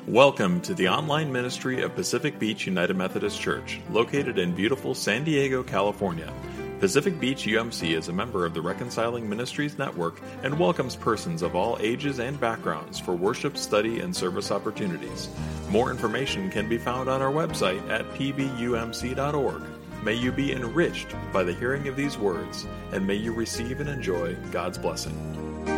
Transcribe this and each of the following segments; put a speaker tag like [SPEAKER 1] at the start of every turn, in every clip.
[SPEAKER 1] Welcome to the online ministry of Pacific Beach United Methodist Church, located in beautiful San Diego, California. Pacific Beach UMC is a member of the Reconciling Ministries Network and welcomes persons of all ages and backgrounds for worship, study, and service opportunities. More information can be found on our website at pbumc.org. May you be enriched by the hearing of these words, and may you receive and enjoy God's blessing.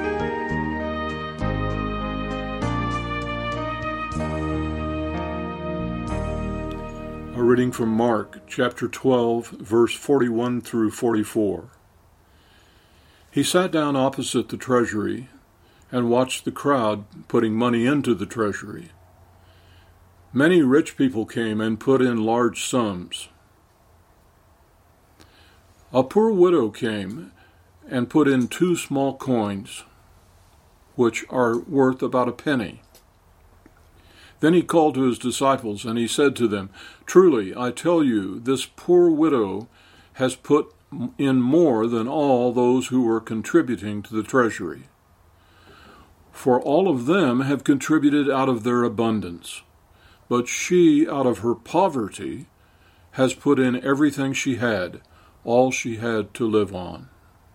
[SPEAKER 2] A reading from Mark, chapter 12, verse 41 through 44. He sat down opposite the treasury and watched the crowd putting money into the treasury. Many rich people came and put in large sums. A poor widow came and put in 2 small coins, which are worth about a penny. Then he called to his disciples, and he said to them, "Truly, I tell you, this poor widow has put in more than all those who were contributing to the treasury. For all of them have contributed out of their abundance, but she, out of her poverty, has put in everything she had, all she had to live on."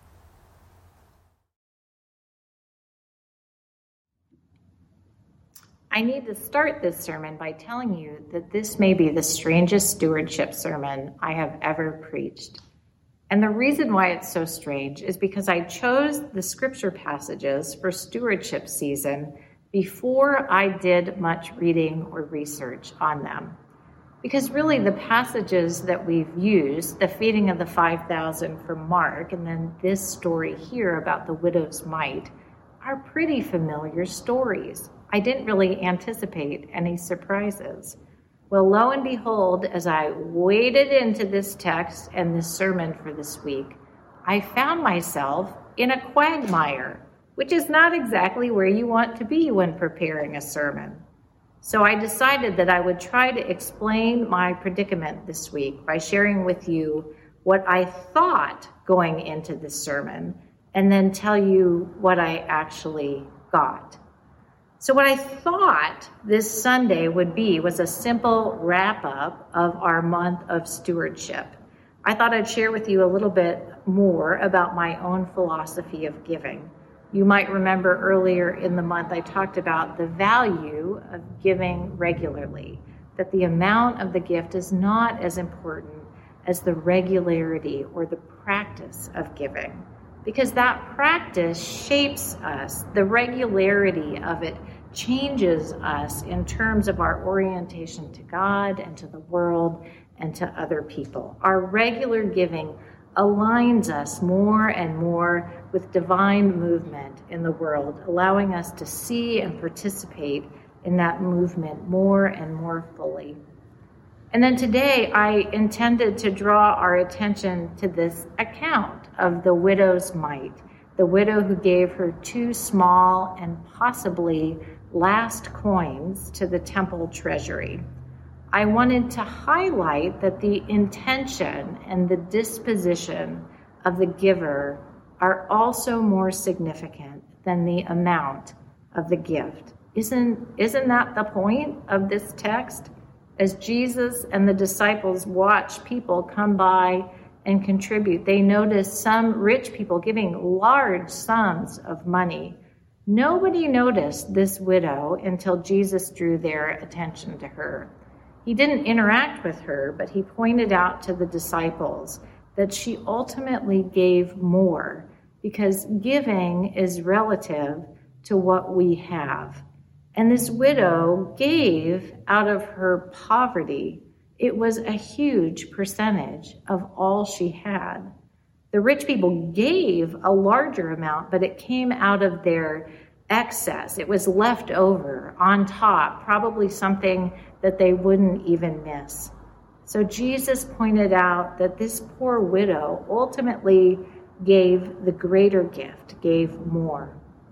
[SPEAKER 3] I need to start this sermon by telling you that this may be the strangest stewardship sermon I have ever preached. And the reason why it's so strange is because I chose the scripture passages for stewardship season before I did much reading or research on them. Because really the passages that we've used, the feeding of the 5,000 from Mark, and then this story here about the widow's mite, are pretty familiar stories. I didn't really anticipate any surprises. Well, lo and behold, as I waded into this text and this sermon for this week, I found myself in a quagmire, which is not exactly where you want to be when preparing a sermon. So I decided that I would try to explain my predicament this week by sharing with you what I thought going into this sermon, and then tell you what I actually got. So what I thought this Sunday would be was a simple wrap-up of our month of stewardship. I thought I'd share with you a little bit more about my own philosophy of giving. You might remember earlier in the month I talked about the value of giving regularly, that the amount of the gift is not as important as the regularity or the practice of giving. Because that practice shapes us. The regularity of it changes us in terms of our orientation to God and to the world and to other people. Our regular giving aligns us more and more with divine movement in the world, allowing us to see and participate in that movement more and more fully. And then today, I intended to draw our attention to this account of the widow's mite, the widow who gave her 2 small and possibly last coins to the temple treasury. I wanted to highlight that the intention and the disposition of the giver are also more significant than the amount of the gift. Isn't that the point of this text? As Jesus and the disciples watch people come by and contribute, they notice some rich people giving large sums of money. Nobody noticed this widow until Jesus drew their attention to her. He didn't interact with her, but he pointed out to the disciples that she ultimately gave more, because giving is relative to what we have. And this widow gave out of her poverty. It was a huge percentage of all she had. The rich people gave a larger amount, but it came out of their excess. It was left over on top, probably something that they wouldn't even miss. So Jesus pointed out that this poor widow ultimately gave the greater gift, gave more.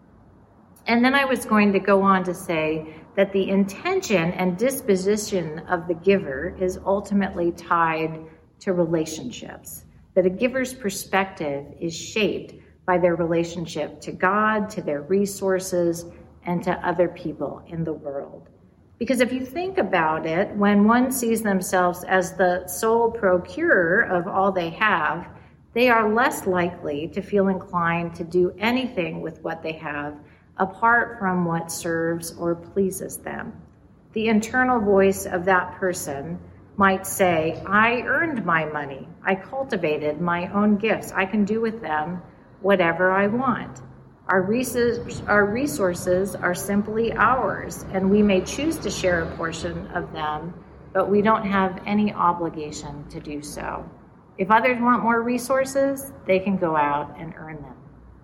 [SPEAKER 3] And then I was going to go on to say that the intention and disposition of the giver is ultimately tied to relationships, that a giver's perspective is shaped by their relationship to God, to their resources, and to other people in the world. Because if you think about it, when one sees themselves as the sole procurer of all they have, they are less likely to feel inclined to do anything with what they have apart from what serves or pleases them. The internal voice of that person might say, I earned my money. I cultivated my own gifts. I can do with them whatever I want. Our resources are simply ours, and we may choose to share a portion of them, but we don't have any obligation to do so. If others want more resources, they can go out and earn them.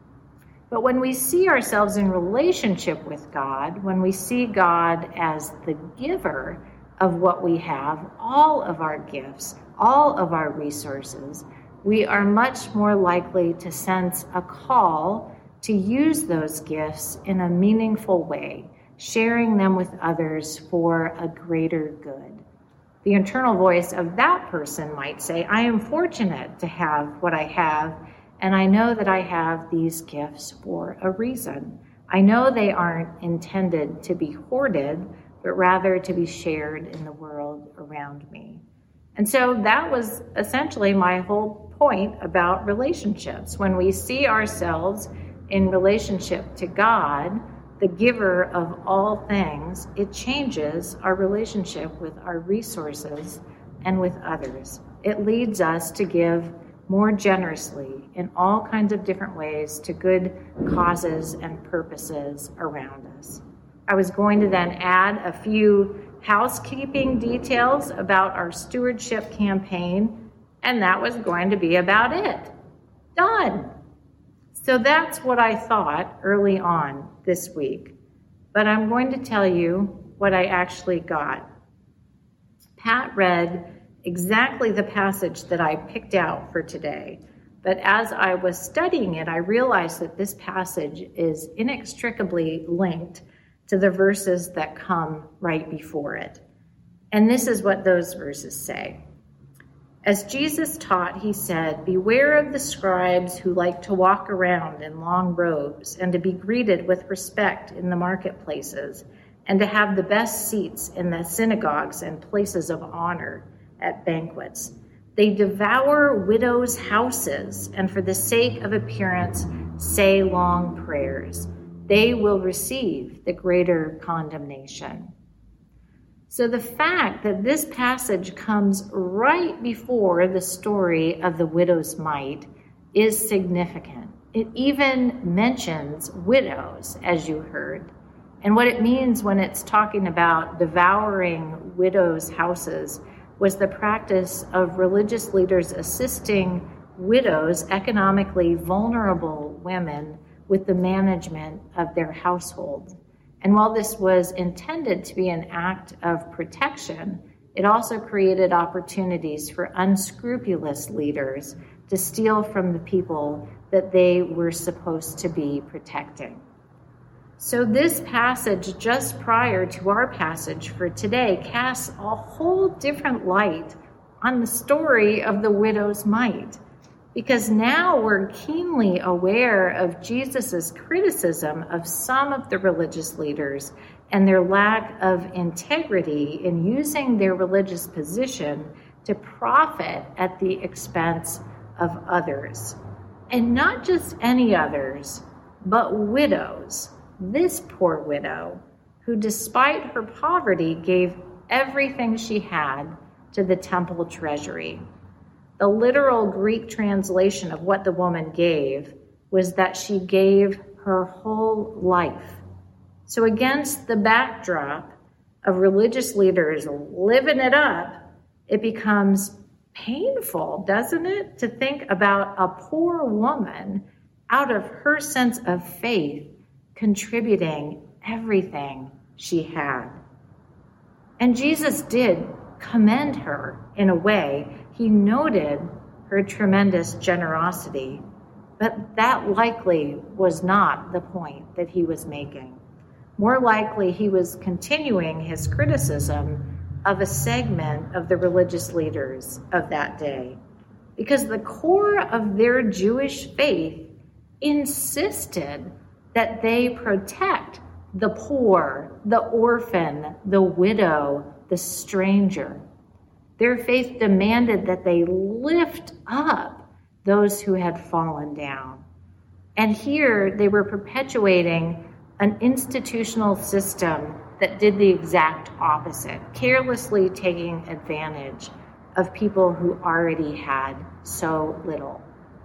[SPEAKER 3] But when we see ourselves in relationship with God, when we see God as the giver of what we have, all of our gifts, all of our resources, we are much more likely to sense a call to use those gifts in a meaningful way, sharing them with others for a greater good. The internal voice of that person might say, I am fortunate to have what I have, and I know that I have these gifts for a reason. I know they aren't intended to be hoarded, but rather to be shared in the world around me. And so that was essentially my whole point about relationships. When we see ourselves in relationship to God, the giver of all things, it changes our relationship with our resources and with others. It leads us to give more generously in all kinds of different ways to good causes and purposes around us. I was going to then add a few housekeeping details about our stewardship campaign, and that was going to be about it. Done. So that's what I thought early on this week. But I'm going to tell you what I actually got. Pat read exactly the passage that I picked out for today. But as I was studying it, I realized that this passage is inextricably linked to the verses that come right before it. And this is what those verses say. As Jesus taught, he said, beware of the scribes who like to walk around in long robes and to be greeted with respect in the marketplaces and to have the best seats in the synagogues and places of honor at banquets. They devour widows' houses and for the sake of appearance say long prayers. They will receive the greater condemnation. So the fact that this passage comes right before the story of the widow's mite is significant. It even mentions widows, as you heard. And what it means when it's talking about devouring widows' houses was the practice of religious leaders assisting widows, economically vulnerable women, with the management of their household. And while this was intended to be an act of protection, it also created opportunities for unscrupulous leaders to steal from the people that they were supposed to be protecting. So this passage just prior to our passage for today casts a whole different light on the story of the widow's mite, because now we're keenly aware of Jesus's criticism of some of the religious leaders and their lack of integrity in using their religious position to profit at the expense of others. And not just any others, but widows. This poor widow, who despite her poverty gave everything she had to the temple treasury. The literal Greek translation of what the woman gave was that she gave her whole life. So against the backdrop of religious leaders living it up, it becomes painful, doesn't it, to think about a poor woman out of her sense of faith contributing everything she had. And Jesus did commend her in a way. He noted her tremendous generosity, but that likely was not the point that he was making. More likely, he was continuing his criticism of a segment of the religious leaders of that day, because the core of their Jewish faith insisted that they protect the poor, the orphan, the widow, the stranger. Their faith demanded that they lift up those who had fallen down. And here they were perpetuating an institutional system that did the exact opposite, carelessly taking advantage of people who already had so little.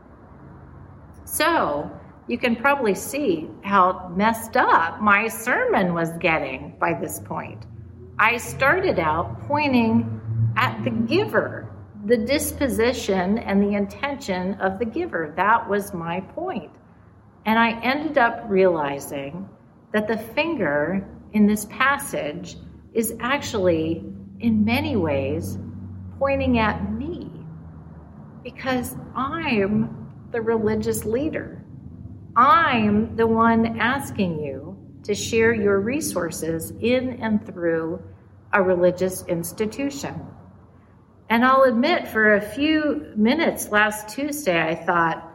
[SPEAKER 3] So you can probably see how messed up my sermon was getting by this point. I started out pointing at the giver, the disposition and the intention of the giver. That was my point. And I ended up realizing that the finger in this passage is actually, in many ways, pointing at me, because I'm the religious leader. I'm the one asking you to share your resources in and through a religious institution. And I'll admit, for a few minutes last Tuesday, I thought,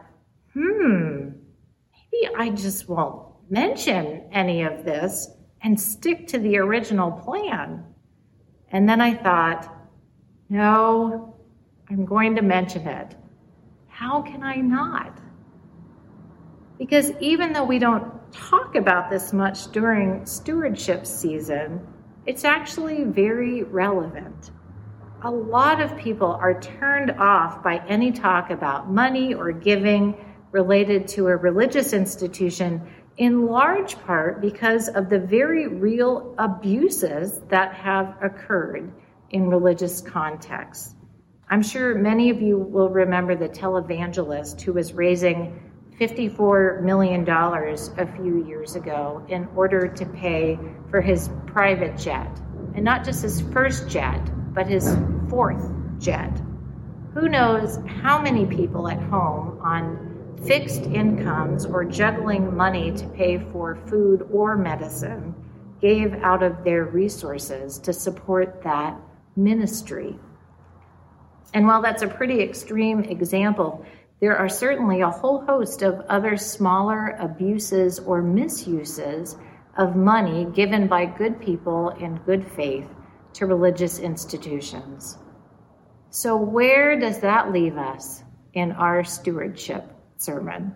[SPEAKER 3] maybe I just won't mention any of this and stick to the original plan. And then I thought, no, I'm going to mention it. How can I not? Because even though we don't talk about this much during stewardship season, it's actually very relevant. A lot of people are turned off by any talk about money or giving related to a religious institution, in large part because of the very real abuses that have occurred in religious contexts. I'm sure many of you will remember the televangelist who was raising $54 million a few years ago in order to pay for his private jet. And not just his first jet, but his fourth jet. Who knows how many people at home on fixed incomes or juggling money to pay for food or medicine gave out of their resources to support that ministry. And while that's a pretty extreme example, there are certainly a whole host of other smaller abuses or misuses of money given by good people in good faith to religious institutions. So where does that leave us in our stewardship sermon?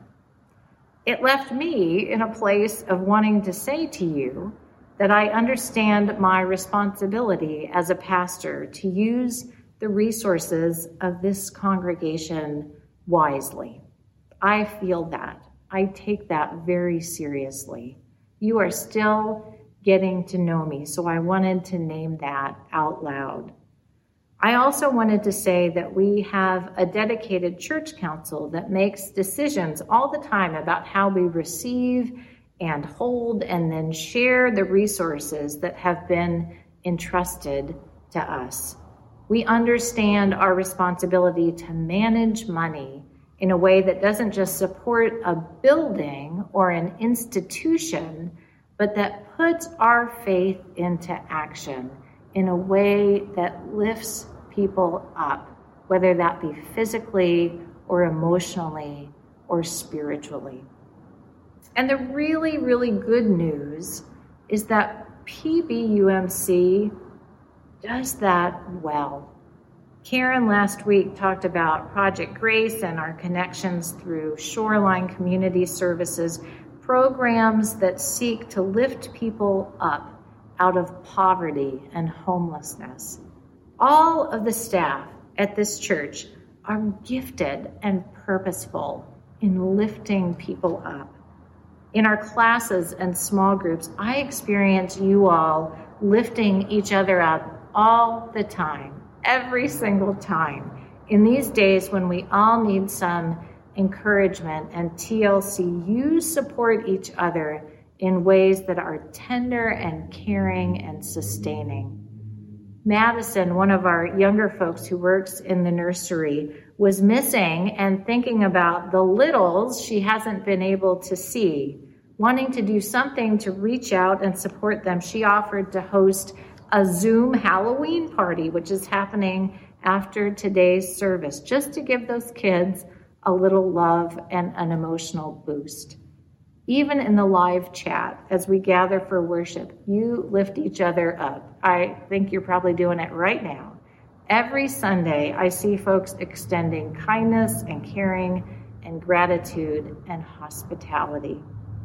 [SPEAKER 3] It left me in a place of wanting to say to you that I understand my responsibility as a pastor to use the resources of this congregation wisely. I feel that. I take that very seriously. You are still getting to know me, so I wanted to name that out loud. I also wanted to say that we have a dedicated church council that makes decisions all the time about how we receive and hold and then share the resources that have been entrusted to us. We understand our responsibility to manage money in a way that doesn't just support a building or an institution, but that puts our faith into action in a way that lifts people up, whether that be physically or emotionally or spiritually. And the really, really good news is that PBUMC does that well. Karen last week talked about Project Grace and our connections through Shoreline Community Services, programs that seek to lift people up out of poverty and homelessness. All of the staff at this church are gifted and purposeful in lifting people up. In our classes and small groups, I experience you all lifting each other up all the time, every single time. In these days when we all need some encouragement and TLC, you support each other in ways that are tender and caring and sustaining. Madison, one of our younger folks who works in the nursery, was missing and thinking about the littles she hasn't been able to see. Wanting to do something to reach out and support them, she offered to host a Zoom Halloween party, which is happening after today's service, just to give those kids a little love and an emotional boost. Even in the live chat, as we gather for worship, you lift each other up. I think you're probably doing it right now. Every Sunday, I see folks extending kindness and caring and gratitude and hospitality.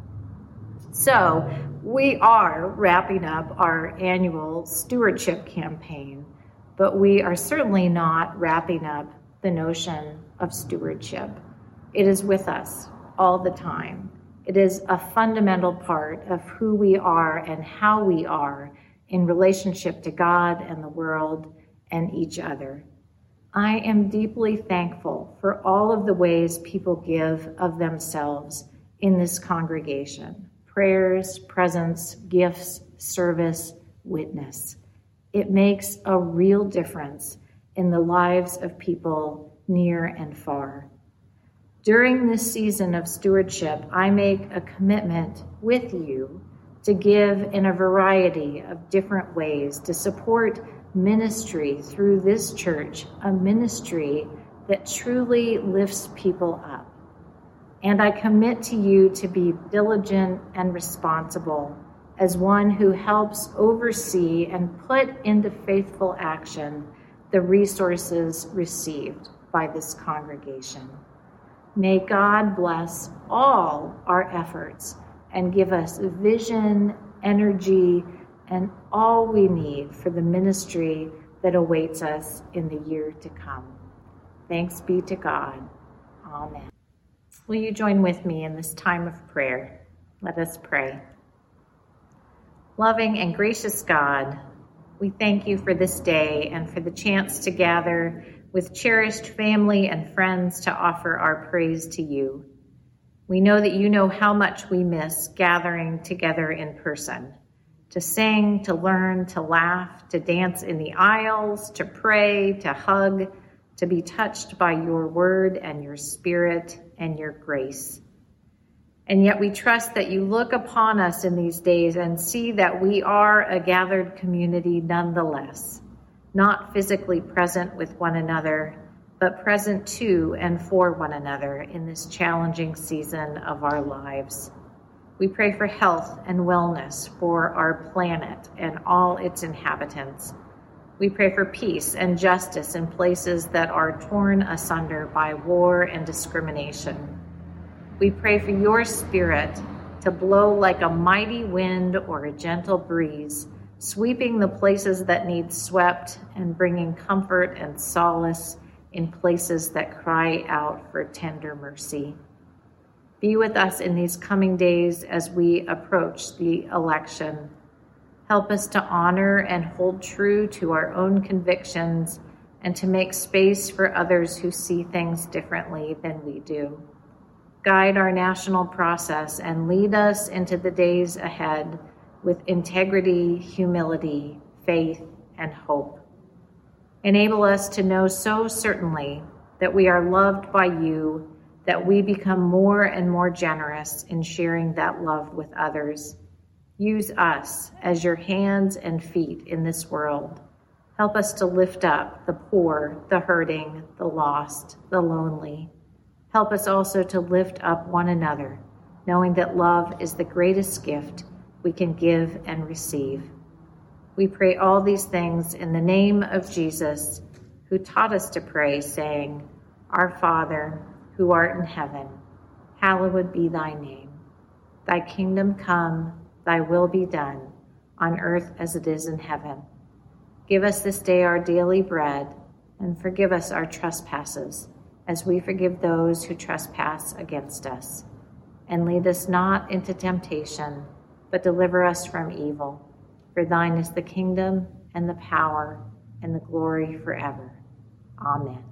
[SPEAKER 3] So we are wrapping up our annual stewardship campaign, but we are certainly not wrapping up the notion of stewardship. It is with us all the time. It is a fundamental part of who we are and how we are in relationship to God and the world and each other. I am deeply thankful for all of the ways people give of themselves in this congregation. Prayers, presence, gifts, service, witness. It makes a real difference in the lives of people near and far. During this season of stewardship, I make a commitment with you to give in a variety of different ways to support ministry through this church, a ministry that truly lifts people up. And I commit to you to be diligent and responsible as one who helps oversee and put into faithful action the resources received by this congregation. May God bless all our efforts and give us vision, energy, and all we need for the ministry that awaits us in the year to come. Thanks be to God. Amen. Will you join with me in this time of prayer? Let us pray. Loving and gracious God, we thank you for this day and for the chance to gather with cherished family and friends to offer our praise to you. We know that you know how much we miss gathering together in person, to sing, to learn, to laugh, to dance in the aisles, to pray, to hug, to be touched by your word and your spirit and your grace. And yet we trust that you look upon us in these days and see that we are a gathered community nonetheless, not physically present with one another, but present to and for one another in this challenging season of our lives. We pray for health and wellness for our planet and all its inhabitants. We pray for peace and justice in places that are torn asunder by war and discrimination. We pray for your spirit to blow like a mighty wind or a gentle breeze, sweeping the places that need swept and bringing comfort and solace in places that cry out for tender mercy. Be with us in these coming days as we approach the election. Help us to honor and hold true to our own convictions and to make space for others who see things differently than we do. Guide our national process and lead us into the days ahead with integrity, humility, faith, and hope. Enable us to know so certainly that we are loved by you, that we become more and more generous in sharing that love with others. Use us as your hands and feet in this world. Help us to lift up the poor, the hurting, the lost, the lonely. Help us also to lift up one another, knowing that love is the greatest gift we can give and receive. We pray all these things in the name of Jesus, who taught us to pray, saying, Our Father, who art in heaven, hallowed be thy name. Thy kingdom come, thy will be done, on earth as it is in heaven. Give us this day our daily bread, and forgive us our trespasses, as we forgive those who trespass against us. And lead us not into temptation, but deliver us from evil. For thine is the kingdom, and the power, and the glory forever. Amen.